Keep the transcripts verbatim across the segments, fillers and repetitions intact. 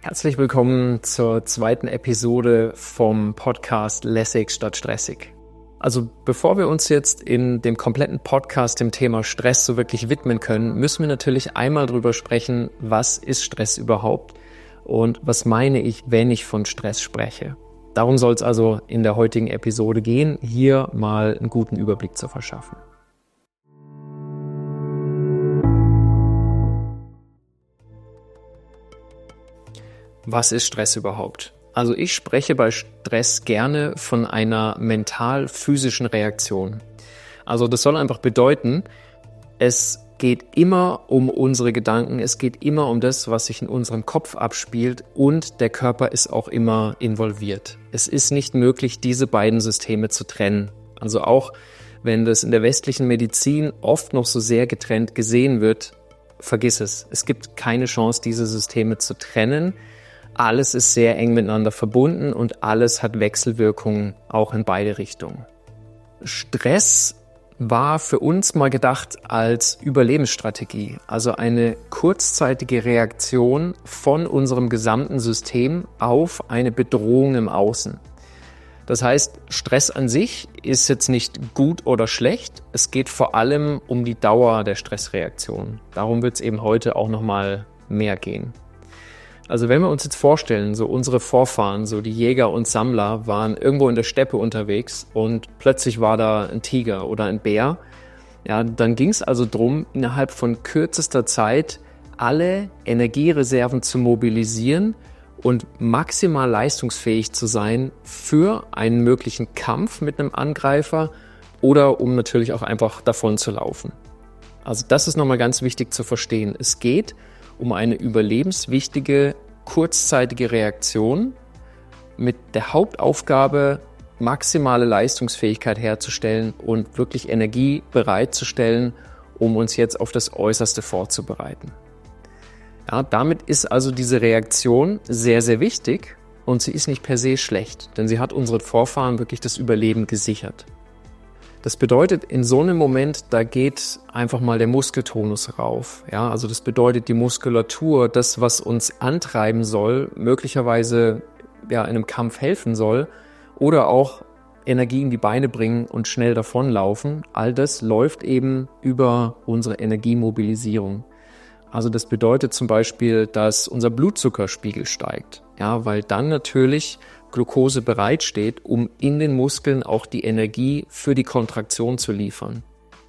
Herzlich willkommen zur zweiten Episode vom Podcast Lässig statt stressig. Also bevor wir uns jetzt in dem kompletten Podcast dem Thema Stress so wirklich widmen können, müssen wir natürlich einmal drüber sprechen, was ist Stress überhaupt und was meine ich, wenn ich von Stress spreche. Darum soll es also in der heutigen Episode gehen, hier mal einen guten Überblick zu verschaffen. Was ist Stress überhaupt? Also ich spreche bei Stress gerne von einer mental-physischen Reaktion. Also das soll einfach bedeuten, es geht immer um unsere Gedanken, es geht immer um das, was sich in unserem Kopf abspielt und der Körper ist auch immer involviert. Es ist nicht möglich, diese beiden Systeme zu trennen. Also auch wenn das in der westlichen Medizin oft noch so sehr getrennt gesehen wird, vergiss es. Es gibt keine Chance, diese Systeme zu trennen. Alles ist sehr eng miteinander verbunden und alles hat Wechselwirkungen auch in beide Richtungen. Stress war für uns mal gedacht als Überlebensstrategie, also eine kurzzeitige Reaktion von unserem gesamten System auf eine Bedrohung im Außen. Das heißt, Stress an sich ist jetzt nicht gut oder schlecht, es geht vor allem um die Dauer der Stressreaktion. Darum wird es eben heute auch nochmal mehr gehen. Also wenn wir uns jetzt vorstellen, so unsere Vorfahren, so die Jäger und Sammler waren irgendwo in der Steppe unterwegs und plötzlich war da ein Tiger oder ein Bär, ja, dann ging es also darum, innerhalb von kürzester Zeit alle Energiereserven zu mobilisieren und maximal leistungsfähig zu sein für einen möglichen Kampf mit einem Angreifer oder um natürlich auch einfach davon zu laufen. Also das ist nochmal ganz wichtig zu verstehen. Es geht um eine überlebenswichtige, kurzzeitige Reaktion mit der Hauptaufgabe, maximale Leistungsfähigkeit herzustellen und wirklich Energie bereitzustellen, um uns jetzt auf das Äußerste vorzubereiten. Ja, damit ist also diese Reaktion sehr, sehr wichtig und sie ist nicht per se schlecht, denn sie hat unseren Vorfahren wirklich das Überleben gesichert. Das bedeutet, in so einem Moment, da geht einfach mal der Muskeltonus rauf. Ja, also das bedeutet, die Muskulatur, das, was uns antreiben soll, möglicherweise ja, in einem Kampf helfen soll oder auch Energie in die Beine bringen und schnell davonlaufen, all das läuft eben über unsere Energiemobilisierung. Also das bedeutet zum Beispiel, dass unser Blutzuckerspiegel steigt, ja, weil dann natürlich Glucose bereitsteht, um in den Muskeln auch die Energie für die Kontraktion zu liefern.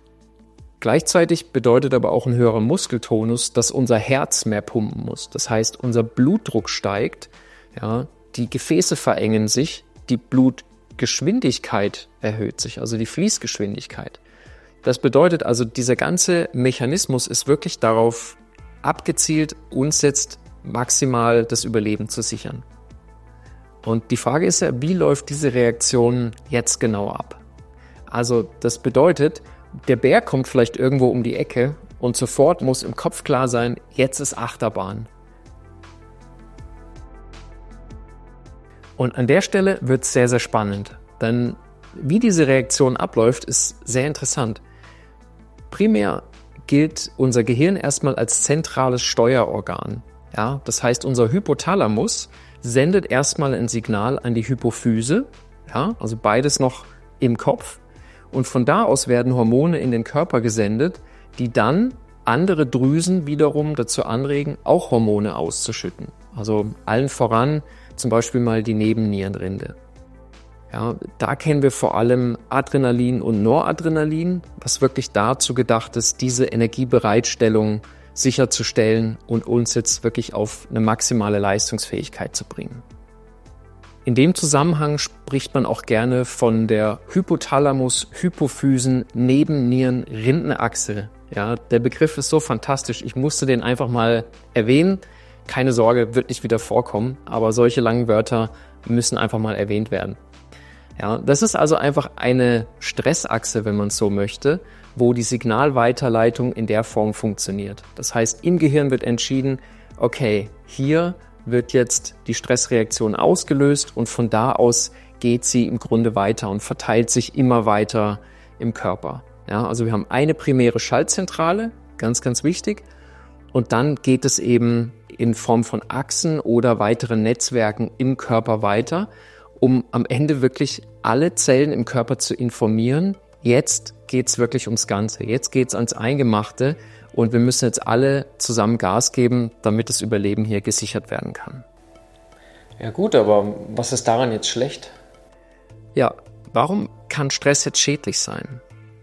Gleichzeitig bedeutet aber auch ein höherer Muskeltonus, dass unser Herz mehr pumpen muss. Das heißt, unser Blutdruck steigt, ja, die Gefäße verengen sich, die Blutgeschwindigkeit erhöht sich, also die Fließgeschwindigkeit. Das bedeutet also, dieser ganze Mechanismus ist wirklich darauf abgezielt, uns jetzt maximal das Überleben zu sichern. Und die Frage ist ja, wie läuft diese Reaktion jetzt genau ab? Also das bedeutet, der Bär kommt vielleicht irgendwo um die Ecke und sofort muss im Kopf klar sein, jetzt ist Achterbahn. Und an der Stelle wird es sehr, sehr spannend, denn wie diese Reaktion abläuft, ist sehr interessant. Primär gilt unser Gehirn erstmal als zentrales Steuerorgan. Ja, das heißt, unser Hypothalamus sendet erstmal ein Signal an die Hypophyse, ja, also beides noch im Kopf. Und von da aus werden Hormone in den Körper gesendet, die dann andere Drüsen wiederum dazu anregen, auch Hormone auszuschütten. Also allen voran zum Beispiel mal die Nebennierenrinde. Ja, da kennen wir vor allem Adrenalin und Noradrenalin, was wirklich dazu gedacht ist, diese Energiebereitstellung sicherzustellen und uns jetzt wirklich auf eine maximale Leistungsfähigkeit zu bringen. In dem Zusammenhang spricht man auch gerne von der Hypothalamus-Hypophysen-Nebennieren-Rindenachse. Ja, der Begriff ist so fantastisch, ich musste den einfach mal erwähnen. Keine Sorge, wird nicht wieder vorkommen, aber solche langen Wörter müssen einfach mal erwähnt werden. Ja, das ist also einfach eine Stressachse, wenn man es so möchte, wo die Signalweiterleitung in der Form funktioniert. Das heißt, im Gehirn wird entschieden, okay, hier wird jetzt die Stressreaktion ausgelöst und von da aus geht sie im Grunde weiter und verteilt sich immer weiter im Körper. Ja, also wir haben eine primäre Schaltzentrale, ganz, ganz wichtig, und dann geht es eben in Form von Achsen oder weiteren Netzwerken im Körper weiter, um am Ende wirklich alle Zellen im Körper zu informieren, jetzt geht's wirklich ums Ganze, jetzt geht's ans Eingemachte und wir müssen jetzt alle zusammen Gas geben, damit das Überleben hier gesichert werden kann. Ja gut, aber was ist daran jetzt schlecht? Ja, warum kann Stress jetzt schädlich sein?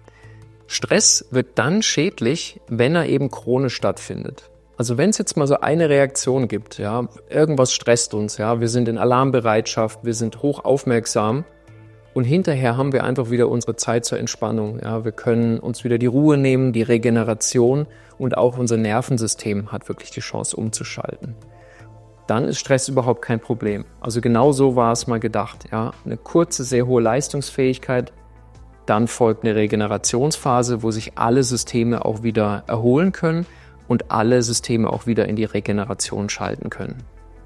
Stress wird dann schädlich, wenn er eben chronisch stattfindet. Also wenn es jetzt mal so eine Reaktion gibt, ja, irgendwas stresst uns, ja, wir sind in Alarmbereitschaft, wir sind hoch aufmerksam und hinterher haben wir einfach wieder unsere Zeit zur Entspannung. Ja, wir können uns wieder die Ruhe nehmen, die Regeneration und auch unser Nervensystem hat wirklich die Chance umzuschalten. Dann ist Stress überhaupt kein Problem. Also genau so war es mal gedacht. Ja, eine kurze, sehr hohe Leistungsfähigkeit, dann folgt eine Regenerationsphase, wo sich alle Systeme auch wieder erholen können und alle Systeme auch wieder in die Regeneration schalten können.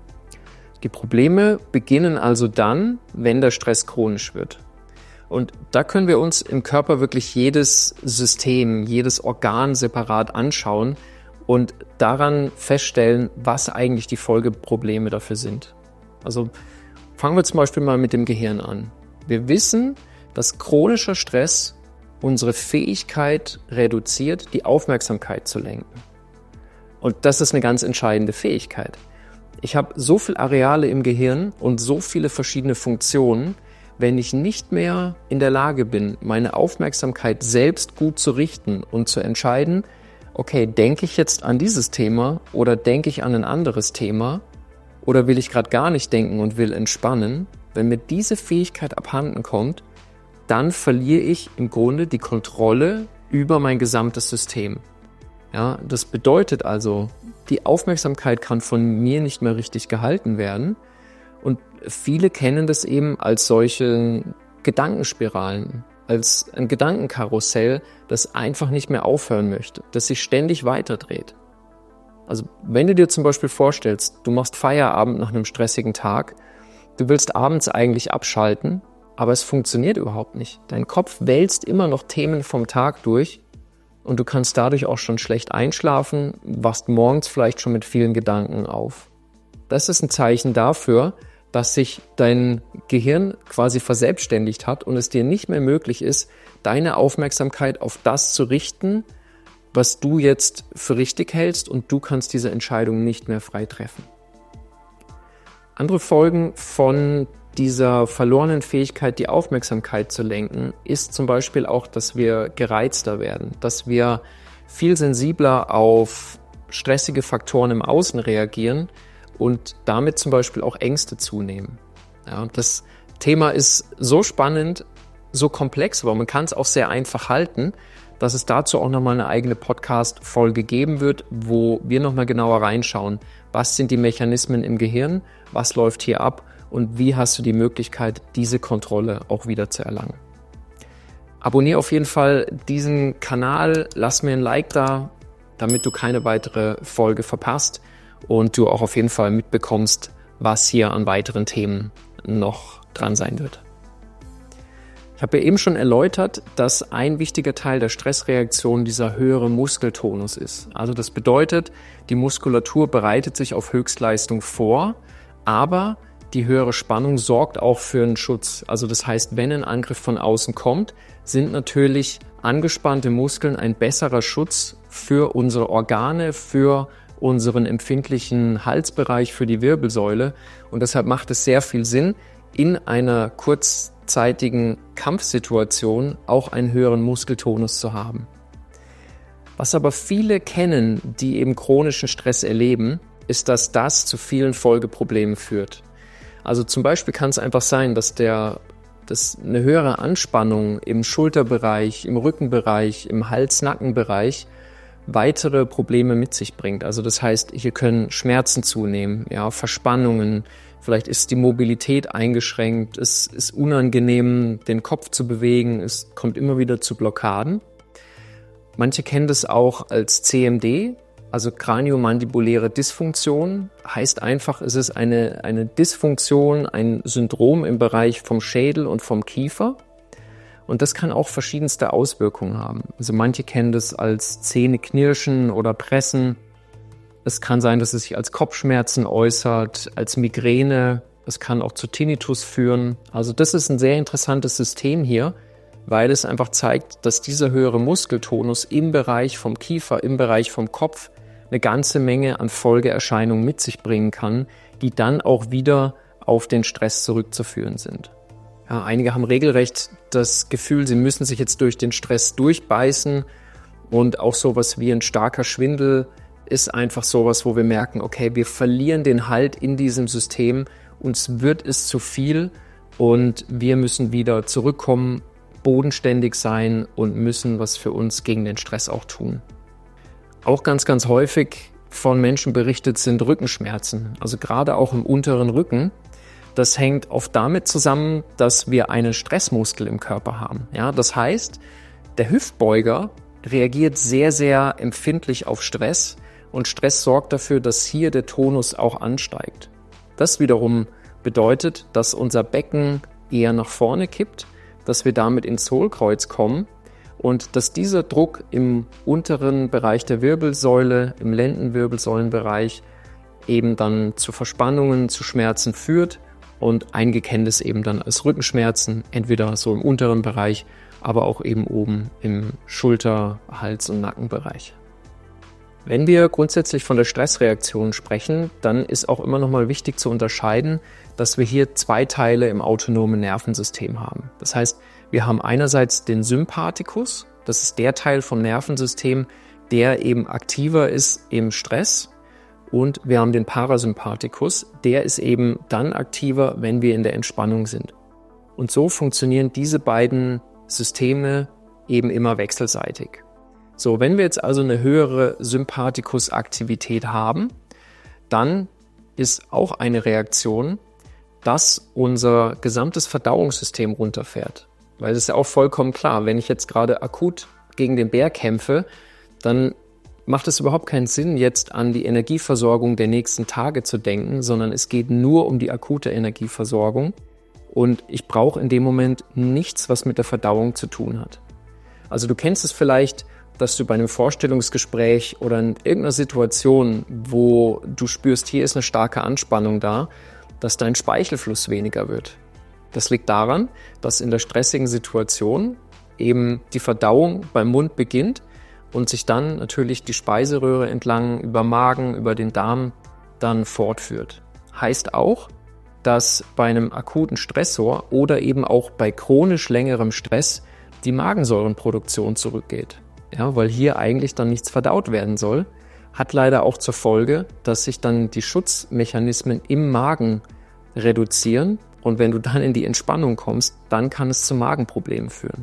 Die Probleme beginnen also dann, wenn der Stress chronisch wird. Und da können wir uns im Körper wirklich jedes System, jedes Organ separat anschauen und daran feststellen, was eigentlich die Folgeprobleme dafür sind. Also fangen wir zum Beispiel mal mit dem Gehirn an. Wir wissen, dass chronischer Stress unsere Fähigkeit reduziert, die Aufmerksamkeit zu lenken. Und das ist eine ganz entscheidende Fähigkeit. Ich habe so viele Areale im Gehirn und so viele verschiedene Funktionen, wenn ich nicht mehr in der Lage bin, meine Aufmerksamkeit selbst gut zu richten und zu entscheiden, okay, denke ich jetzt an dieses Thema oder denke ich an ein anderes Thema oder will ich gerade gar nicht denken und will entspannen? Wenn mir diese Fähigkeit abhanden kommt, dann verliere ich im Grunde die Kontrolle über mein gesamtes System. Ja, das bedeutet also, die Aufmerksamkeit kann von mir nicht mehr richtig gehalten werden und viele kennen das eben als solche Gedankenspiralen, als ein Gedankenkarussell, das einfach nicht mehr aufhören möchte, das sich ständig weiterdreht. Also wenn du dir zum Beispiel vorstellst, du machst Feierabend nach einem stressigen Tag, du willst abends eigentlich abschalten, aber es funktioniert überhaupt nicht. Dein Kopf wälzt immer noch Themen vom Tag durch und du kannst dadurch auch schon schlecht einschlafen, wachst morgens vielleicht schon mit vielen Gedanken auf. Das ist ein Zeichen dafür, dass sich dein Gehirn quasi verselbstständigt hat und es dir nicht mehr möglich ist, deine Aufmerksamkeit auf das zu richten, was du jetzt für richtig hältst und du kannst diese Entscheidung nicht mehr frei treffen. Andere Folgen von dieser verlorenen Fähigkeit, die Aufmerksamkeit zu lenken, ist zum Beispiel auch, dass wir gereizter werden, dass wir viel sensibler auf stressige Faktoren im Außen reagieren und damit zum Beispiel auch Ängste zunehmen. Ja, das Thema ist so spannend, so komplex, aber man kann es auch sehr einfach halten, dass es dazu auch nochmal eine eigene Podcast-Folge geben wird, wo wir nochmal genauer reinschauen, was sind die Mechanismen im Gehirn, was läuft hier ab und wie hast du die Möglichkeit, diese Kontrolle auch wieder zu erlangen. Abonniere auf jeden Fall diesen Kanal, lass mir ein Like da, damit du keine weitere Folge verpasst und du auch auf jeden Fall mitbekommst, was hier an weiteren Themen noch dran sein wird. Ich habe ja eben schon erläutert, dass ein wichtiger Teil der Stressreaktion dieser höhere Muskeltonus ist. Also das bedeutet, die Muskulatur bereitet sich auf Höchstleistung vor, aber die höhere Spannung sorgt auch für einen Schutz. Also das heißt, wenn ein Angriff von außen kommt, sind natürlich angespannte Muskeln ein besserer Schutz für unsere Organe, für unseren empfindlichen Halsbereich, für die Wirbelsäule. Und deshalb macht es sehr viel Sinn, in einer kurzzeitigen Kampfsituation auch einen höheren Muskeltonus zu haben. Was aber viele kennen, die eben chronischen Stress erleben, ist, dass das zu vielen Folgeproblemen führt. Also zum Beispiel kann es einfach sein, dass, der, dass eine höhere Anspannung im Schulterbereich, im Rückenbereich, im Hals-Nacken-Bereich weitere Probleme mit sich bringt. Also das heißt, hier können Schmerzen zunehmen, ja, Verspannungen, vielleicht ist die Mobilität eingeschränkt, es ist unangenehm, den Kopf zu bewegen, es kommt immer wieder zu Blockaden. Manche kennen das auch als C M D, also kraniomandibuläre Dysfunktion, heißt einfach, es ist eine, eine Dysfunktion, ein Syndrom im Bereich vom Schädel und vom Kiefer. Und das kann auch verschiedenste Auswirkungen haben. Also manche kennen das als Zähneknirschen oder Pressen. Es kann sein, dass es sich als Kopfschmerzen äußert, als Migräne. Es kann auch zu Tinnitus führen. Also das ist ein sehr interessantes System hier, weil es einfach zeigt, dass dieser höhere Muskeltonus im Bereich vom Kiefer, im Bereich vom Kopf eine ganze Menge an Folgeerscheinungen mit sich bringen kann, die dann auch wieder auf den Stress zurückzuführen sind. Ja, einige haben regelrecht das Gefühl, sie müssen sich jetzt durch den Stress durchbeißen, und auch sowas wie ein starker Schwindel ist einfach sowas, wo wir merken, okay, wir verlieren den Halt in diesem System, uns wird es zu viel und wir müssen wieder zurückkommen, bodenständig sein und müssen was für uns gegen den Stress auch tun. Auch ganz, ganz häufig von Menschen berichtet sind Rückenschmerzen, also gerade auch im unteren Rücken. Das hängt oft damit zusammen, dass wir einen Stressmuskel im Körper haben. Ja, das heißt, der Hüftbeuger reagiert sehr, sehr empfindlich auf Stress und Stress sorgt dafür, dass hier der Tonus auch ansteigt. Das wiederum bedeutet, dass unser Becken eher nach vorne kippt, dass wir damit ins Hohlkreuz kommen und dass dieser Druck im unteren Bereich der Wirbelsäule, im Lendenwirbelsäulenbereich eben dann zu Verspannungen, zu Schmerzen führt und eingekennt es eben dann als Rückenschmerzen, entweder so im unteren Bereich, aber auch eben oben im Schulter-, Hals- und Nackenbereich. Wenn wir grundsätzlich von der Stressreaktion sprechen, dann ist auch immer noch mal wichtig zu unterscheiden, dass wir hier zwei Teile im autonomen Nervensystem haben. Das heißt, wir haben einerseits den Sympathikus, das ist der Teil vom Nervensystem, der eben aktiver ist im Stress, und wir haben den Parasympathikus, der ist eben dann aktiver, wenn wir in der Entspannung sind. Und so funktionieren diese beiden Systeme eben immer wechselseitig. So, wenn wir jetzt also eine höhere Sympathikusaktivität haben, dann ist auch eine Reaktion, dass unser gesamtes Verdauungssystem runterfährt. Weil es ist ja auch vollkommen klar, wenn ich jetzt gerade akut gegen den Bär kämpfe, dann macht es überhaupt keinen Sinn, jetzt an die Energieversorgung der nächsten Tage zu denken, sondern es geht nur um die akute Energieversorgung. Und ich brauche in dem Moment nichts, was mit der Verdauung zu tun hat. Also du kennst es vielleicht, dass du bei einem Vorstellungsgespräch oder in irgendeiner Situation, wo du spürst, hier ist eine starke Anspannung da, dass dein Speichelfluss weniger wird. Das liegt daran, dass in der stressigen Situation eben die Verdauung beim Mund beginnt und sich dann natürlich die Speiseröhre entlang über Magen, über den Darm dann fortführt. Heißt auch, dass bei einem akuten Stressor oder eben auch bei chronisch längerem Stress die Magensäurenproduktion zurückgeht. Ja, weil hier eigentlich dann nichts verdaut werden soll, hat leider auch zur Folge, dass sich dann die Schutzmechanismen im Magen reduzieren und wenn du dann in die Entspannung kommst, dann kann es zu Magenproblemen führen.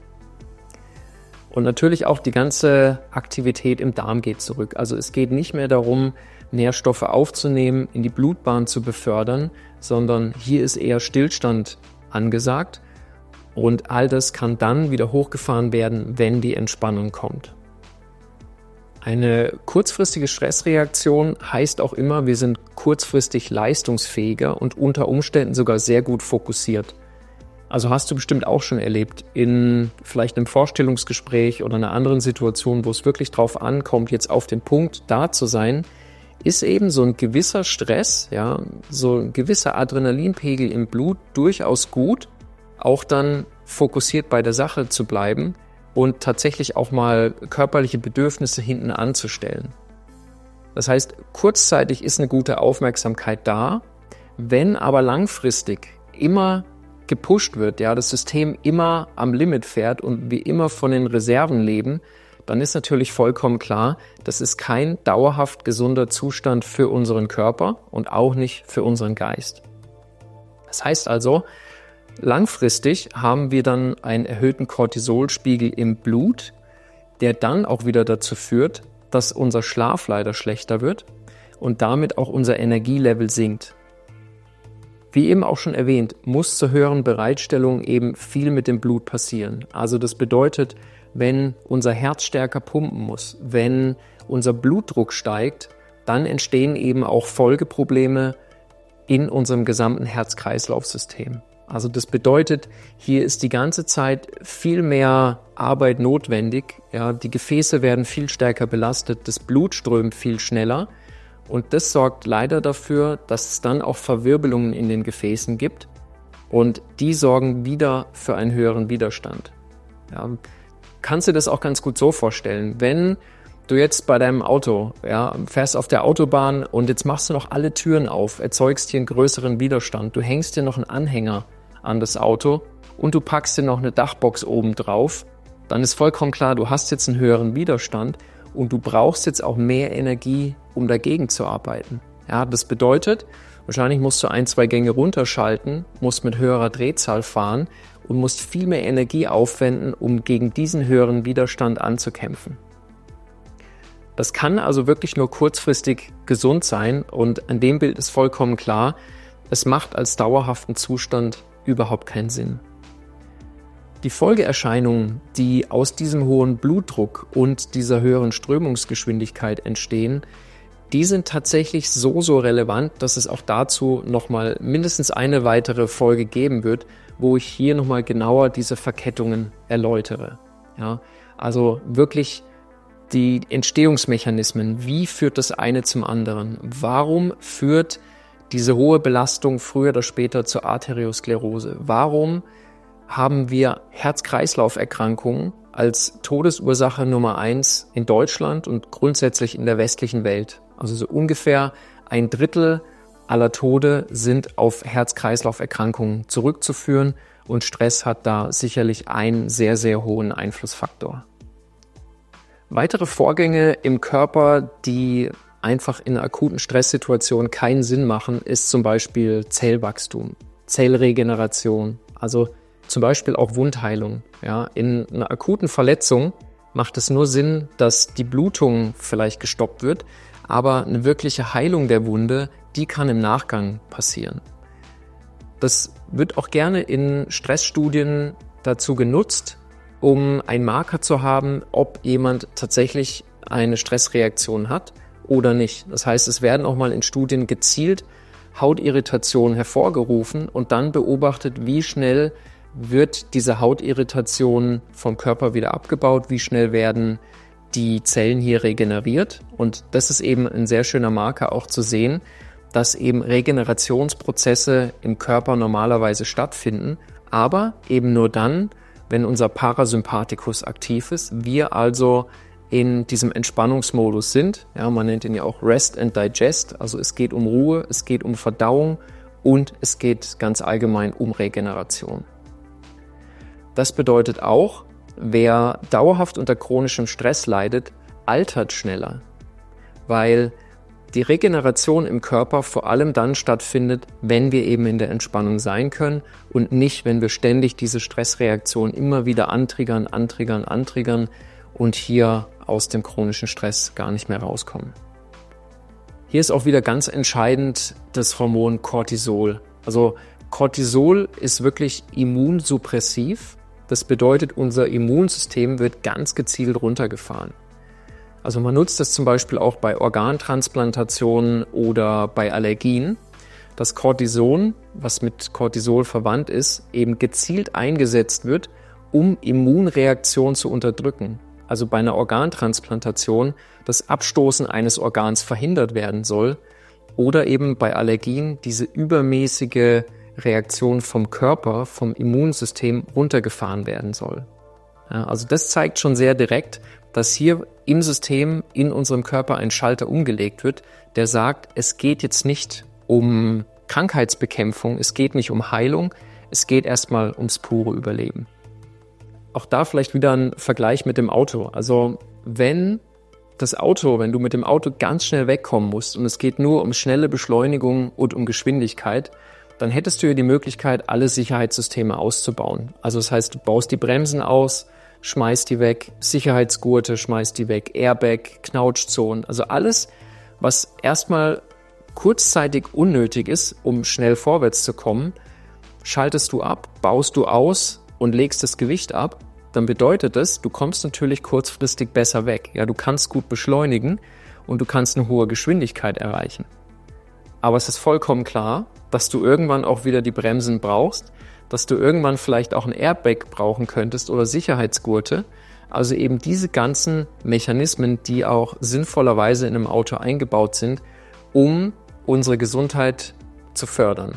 Und natürlich auch die ganze Aktivität im Darm geht zurück. Also es geht nicht mehr darum, Nährstoffe aufzunehmen, in die Blutbahn zu befördern, sondern hier ist eher Stillstand angesagt. Und all das kann dann wieder hochgefahren werden, wenn die Entspannung kommt. Eine kurzfristige Stressreaktion heißt auch immer, wir sind kurzfristig leistungsfähiger und unter Umständen sogar sehr gut fokussiert. Also hast du bestimmt auch schon erlebt, in vielleicht einem Vorstellungsgespräch oder einer anderen Situation, wo es wirklich drauf ankommt, jetzt auf den Punkt da zu sein, ist eben so ein gewisser Stress, ja, so ein gewisser Adrenalinpegel im Blut durchaus gut, auch dann fokussiert bei der Sache zu bleiben und tatsächlich auch mal körperliche Bedürfnisse hinten anzustellen. Das heißt, kurzzeitig ist eine gute Aufmerksamkeit da, wenn aber langfristig immer gepusht wird, ja, das System immer am Limit fährt und wir immer von den Reserven leben, dann ist natürlich vollkommen klar, das ist kein dauerhaft gesunder Zustand für unseren Körper und auch nicht für unseren Geist. Das heißt also, langfristig haben wir dann einen erhöhten Cortisolspiegel im Blut, der dann auch wieder dazu führt, dass unser Schlaf leider schlechter wird und damit auch unser Energielevel sinkt. Wie eben auch schon erwähnt, muss zur höheren Bereitstellung eben viel mit dem Blut passieren. Also das bedeutet, wenn unser Herz stärker pumpen muss, wenn unser Blutdruck steigt, dann entstehen eben auch Folgeprobleme in unserem gesamten Herz-Kreislauf-System. Also das bedeutet, hier ist die ganze Zeit viel mehr Arbeit notwendig. Ja, die Gefäße werden viel stärker belastet, das Blut strömt viel schneller Und das sorgt leider dafür, dass es dann auch Verwirbelungen in den Gefäßen gibt und die sorgen wieder für einen höheren Widerstand. Ja, kannst du das auch ganz gut so vorstellen, wenn du jetzt bei deinem Auto, ja, fährst auf der Autobahn und jetzt machst du noch alle Türen auf, erzeugst hier einen größeren Widerstand, du hängst dir noch einen Anhänger an das Auto und du packst dir noch eine Dachbox oben drauf, dann ist vollkommen klar, du hast jetzt einen höheren Widerstand und du brauchst jetzt auch mehr Energie, um dagegen zu arbeiten. Ja, das bedeutet, wahrscheinlich musst du ein, zwei Gänge runterschalten, musst mit höherer Drehzahl fahren und musst viel mehr Energie aufwenden, um gegen diesen höheren Widerstand anzukämpfen. Das kann also wirklich nur kurzfristig gesund sein und an dem Bild ist vollkommen klar, es macht als dauerhaften Zustand überhaupt keinen Sinn. Die Folgeerscheinungen, die aus diesem hohen Blutdruck und dieser höheren Strömungsgeschwindigkeit entstehen, die sind tatsächlich so, so relevant, dass es auch dazu nochmal mindestens eine weitere Folge geben wird, wo ich hier nochmal genauer diese Verkettungen erläutere. Ja, also wirklich die Entstehungsmechanismen, wie führt das eine zum anderen? Warum führt diese hohe Belastung früher oder später zur Arteriosklerose? Warum haben wir Herz-Kreislauf-Erkrankungen als Todesursache Nummer eins in Deutschland und grundsätzlich in der westlichen Welt? Also so ungefähr ein Drittel aller Tode sind auf Herz-Kreislauf-Erkrankungen zurückzuführen und Stress hat da sicherlich einen sehr, sehr hohen Einflussfaktor. Weitere Vorgänge im Körper, die einfach in einer akuten Stresssituation keinen Sinn machen, ist zum Beispiel Zellwachstum, Zellregeneration, also zum Beispiel auch Wundheilung. Ja, in einer akuten Verletzung macht es nur Sinn, dass die Blutung vielleicht gestoppt wird, aber eine wirkliche Heilung der Wunde, die kann im Nachgang passieren. Das wird auch gerne in Stressstudien dazu genutzt, um einen Marker zu haben, ob jemand tatsächlich eine Stressreaktion hat oder nicht. Das heißt, es werden auch mal in Studien gezielt Hautirritationen hervorgerufen und dann beobachtet, wie schnell wird diese Hautirritation vom Körper wieder abgebaut, wie schnell werden die Zellen hier regeneriert. Und das ist eben ein sehr schöner Marker auch zu sehen, dass eben Regenerationsprozesse im Körper normalerweise stattfinden, aber eben nur dann, wenn unser Parasympathikus aktiv ist, wir also in diesem Entspannungsmodus sind. Ja, man nennt ihn ja auch Rest and Digest, also es geht um Ruhe, es geht um Verdauung und es geht ganz allgemein um Regeneration. Das bedeutet auch, wer dauerhaft unter chronischem Stress leidet, altert schneller, weil die Regeneration im Körper vor allem dann stattfindet, wenn wir eben in der Entspannung sein können und nicht, wenn wir ständig diese Stressreaktion immer wieder antriggern, antriggern, antriggern und hier aus dem chronischen Stress gar nicht mehr rauskommen. Hier ist auch wieder ganz entscheidend das Hormon Cortisol. Also Cortisol ist wirklich immunsuppressiv. Das bedeutet, unser Immunsystem wird ganz gezielt runtergefahren. Also man nutzt das zum Beispiel auch bei Organtransplantationen oder bei Allergien, dass Cortison, was mit Cortisol verwandt ist, eben gezielt eingesetzt wird, um Immunreaktionen zu unterdrücken. Also bei einer Organtransplantation das Abstoßen eines Organs verhindert werden soll oder eben bei Allergien diese übermäßige Reaktion vom Körper, vom Immunsystem runtergefahren werden soll. Ja, also das zeigt schon sehr direkt, dass hier im System, in unserem Körper ein Schalter umgelegt wird, der sagt, es geht jetzt nicht um Krankheitsbekämpfung, es geht nicht um Heilung, es geht erstmal ums pure Überleben. Auch da vielleicht wieder ein Vergleich mit dem Auto. Also wenn das Auto, wenn du mit dem Auto ganz schnell wegkommen musst und es geht nur um schnelle Beschleunigung und um Geschwindigkeit, dann hättest du ja die Möglichkeit, alle Sicherheitssysteme auszubauen. Also das heißt, du baust die Bremsen aus, schmeißt die weg, Sicherheitsgurte, schmeißt die weg, Airbag, Knautschzonen, also alles, was erstmal kurzzeitig unnötig ist, um schnell vorwärts zu kommen, schaltest du ab, baust du aus und legst das Gewicht ab, dann bedeutet das, du kommst natürlich kurzfristig besser weg. Ja, du kannst gut beschleunigen und du kannst eine hohe Geschwindigkeit erreichen. Aber es ist vollkommen klar, dass du irgendwann auch wieder die Bremsen brauchst, dass du irgendwann vielleicht auch ein Airbag brauchen könntest oder Sicherheitsgurte. Also eben diese ganzen Mechanismen, die auch sinnvollerweise in einem Auto eingebaut sind, um unsere Gesundheit zu fördern.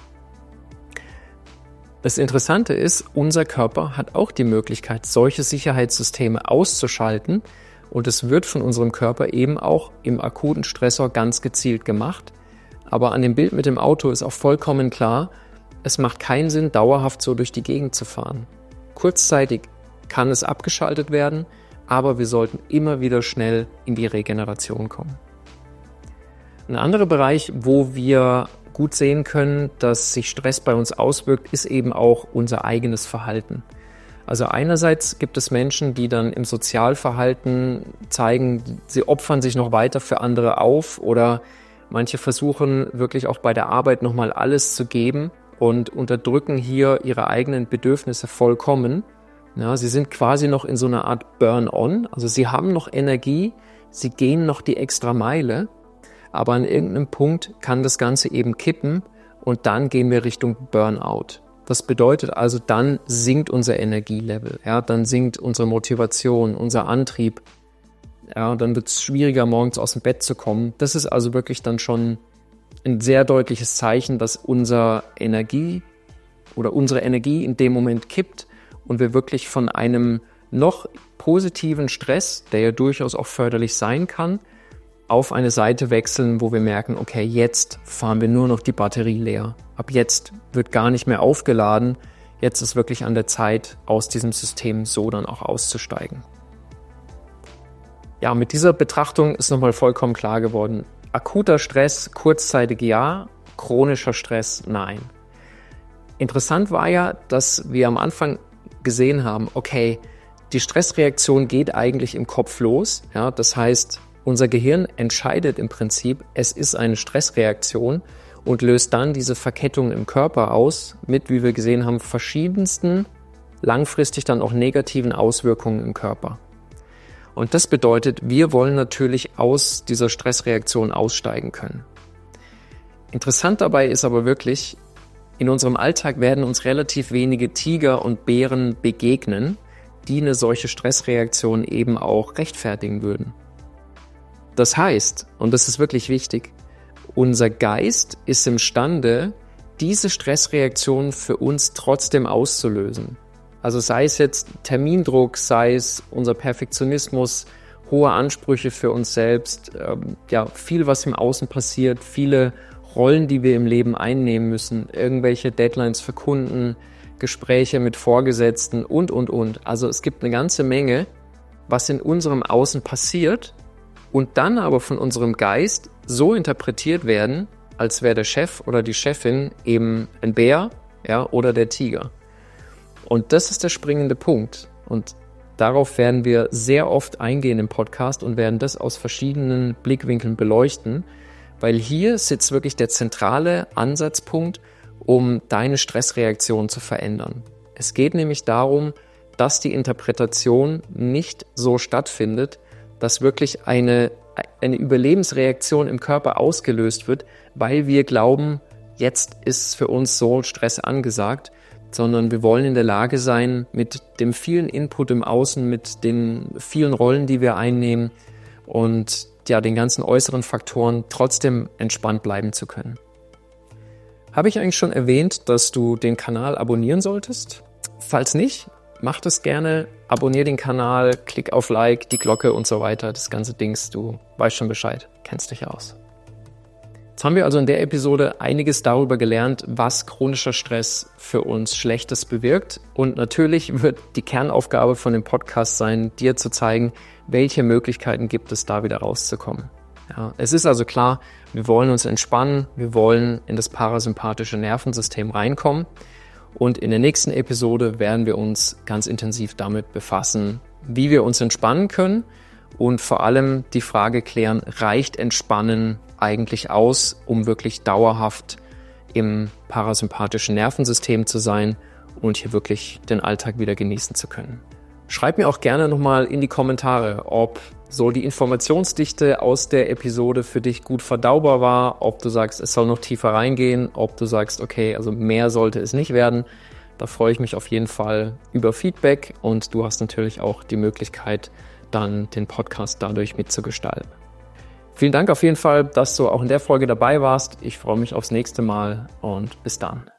Das Interessante ist, unser Körper hat auch die Möglichkeit, solche Sicherheitssysteme auszuschalten, und es wird von unserem Körper eben auch im akuten Stressor ganz gezielt gemacht. Aber an dem Bild mit dem Auto ist auch vollkommen klar, es macht keinen Sinn, dauerhaft so durch die Gegend zu fahren. Kurzzeitig kann es abgeschaltet werden, aber wir sollten immer wieder schnell in die Regeneration kommen. Ein anderer Bereich, wo wir gut sehen können, dass sich Stress bei uns auswirkt, ist eben auch unser eigenes Verhalten. Also einerseits gibt es Menschen, die dann im Sozialverhalten zeigen, sie opfern sich noch weiter für andere auf, oder manche versuchen wirklich auch bei der Arbeit nochmal alles zu geben und unterdrücken hier ihre eigenen Bedürfnisse vollkommen. Ja, sie sind quasi noch in so einer Art Burn-on, also sie haben noch Energie, sie gehen noch die extra Meile, aber an irgendeinem Punkt kann das Ganze eben kippen und dann gehen wir Richtung Burnout. Das bedeutet also, dann sinkt unser Energielevel, ja, dann sinkt unsere Motivation, unser Antrieb, ja, dann wird es schwieriger, morgens aus dem Bett zu kommen. Das ist also wirklich dann schon ein sehr deutliches Zeichen, dass unser Energie oder unsere Energie in dem Moment kippt und wir wirklich von einem noch positiven Stress, der ja durchaus auch förderlich sein kann, auf eine Seite wechseln, wo wir merken, okay, jetzt fahren wir nur noch die Batterie leer. Ab jetzt wird gar nicht mehr aufgeladen. Jetzt ist wirklich an der Zeit, aus diesem System so dann auch auszusteigen. Ja, mit dieser Betrachtung ist nochmal vollkommen klar geworden, akuter Stress, kurzzeitig ja, chronischer Stress nein. Interessant war ja, dass wir am Anfang gesehen haben, okay, die Stressreaktion geht eigentlich im Kopf los. Ja, das heißt, unser Gehirn entscheidet im Prinzip, es ist eine Stressreaktion und löst dann diese Verkettung im Körper aus mit, wie wir gesehen haben, verschiedensten, langfristig dann auch negativen Auswirkungen im Körper. Und das bedeutet, wir wollen natürlich aus dieser Stressreaktion aussteigen können. Interessant dabei ist aber wirklich, in unserem Alltag werden uns relativ wenige Tiger und Bären begegnen, die eine solche Stressreaktion eben auch rechtfertigen würden. Das heißt, und das ist wirklich wichtig, unser Geist ist imstande, diese Stressreaktion für uns trotzdem auszulösen. Also sei es jetzt Termindruck, sei es unser Perfektionismus, hohe Ansprüche für uns selbst, ähm, ja, viel, was im Außen passiert, viele Rollen, die wir im Leben einnehmen müssen, irgendwelche Deadlines für Kunden, Gespräche mit Vorgesetzten und, und, und. Also es gibt eine ganze Menge, was in unserem Außen passiert, und dann aber von unserem Geist so interpretiert werden, als wäre der Chef oder die Chefin eben ein Bär, ja, oder der Tiger. Und das ist der springende Punkt. Und darauf werden wir sehr oft eingehen im Podcast und werden das aus verschiedenen Blickwinkeln beleuchten, weil hier sitzt wirklich der zentrale Ansatzpunkt, um deine Stressreaktion zu verändern. Es geht nämlich darum, dass die Interpretation nicht so stattfindet, dass wirklich eine, eine Überlebensreaktion im Körper ausgelöst wird, weil wir glauben, jetzt ist für uns so Stress angesagt, sondern wir wollen in der Lage sein, mit dem vielen Input im Außen, mit den vielen Rollen, die wir einnehmen und ja, den ganzen äußeren Faktoren trotzdem entspannt bleiben zu können. Habe ich eigentlich schon erwähnt, dass du den Kanal abonnieren solltest? Falls nicht, mach das gerne, abonniere den Kanal, klick auf Like, die Glocke und so weiter, das ganze Dings, du weißt schon Bescheid, kennst dich aus. Jetzt haben wir also in der Episode einiges darüber gelernt, was chronischer Stress für uns Schlechtes bewirkt, und natürlich wird die Kernaufgabe von dem Podcast sein, dir zu zeigen, welche Möglichkeiten gibt es, da wieder rauszukommen. Ja, es ist also klar, wir wollen uns entspannen, wir wollen in das parasympathische Nervensystem reinkommen. Und in der nächsten Episode werden wir uns ganz intensiv damit befassen, wie wir uns entspannen können und vor allem die Frage klären, reicht Entspannen eigentlich aus, um wirklich dauerhaft im parasympathischen Nervensystem zu sein und hier wirklich den Alltag wieder genießen zu können. Schreib mir auch gerne nochmal in die Kommentare, ob so die Informationsdichte aus der Episode für dich gut verdaubar war, ob du sagst, es soll noch tiefer reingehen, ob du sagst, okay, also mehr sollte es nicht werden. Da freue ich mich auf jeden Fall über Feedback, und du hast natürlich auch die Möglichkeit, dann den Podcast dadurch mitzugestalten. Vielen Dank auf jeden Fall, dass du auch in der Folge dabei warst. Ich freue mich aufs nächste Mal und bis dann.